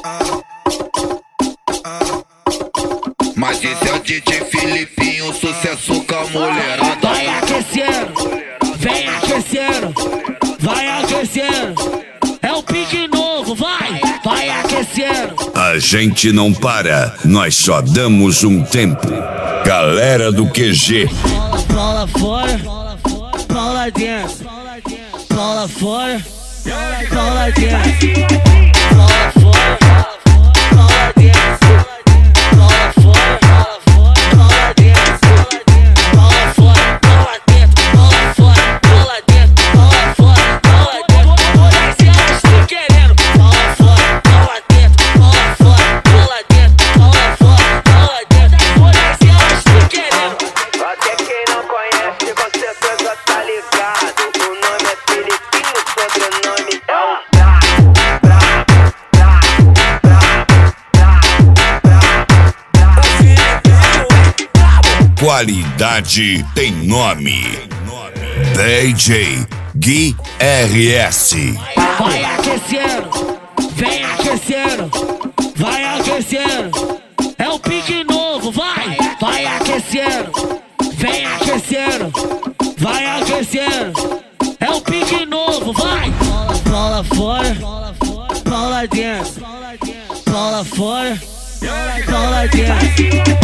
Mas esse é o DJ Filipinho, sucesso com a mulherada. Vai aquecendo, vem aquecendo, vai aquecendo. É o pique novo, vai aquecendo. A gente não para, nós só damos um tempo. Galera do QG. Bola fora, bola dentro. Bola fora, bola dentro. Bola fora, bola dentro. Bola fora, bola dentro. Bola fora, bola dentro. Bola fora, bola dentro. Bola fora, bola dentro. Se elas estão querendo. Bola fora, bola dentro. Bola fora, bola dentro. Bola fora, bola dentro. Se elas estão querendo. Até quem não conhece, com certeza tá ligado. O nome é Filipinho, o sobrenome é o Qualidade tem nome. DJ Gui RS. Vai aquecendo, vem aquecendo, vai aquecendo. É o pique novo, vai aquecendo, vem aquecendo, vai aquecendo. É o pique novo, vai. Bola fora, bola dentro. Bola fora, bola dentro.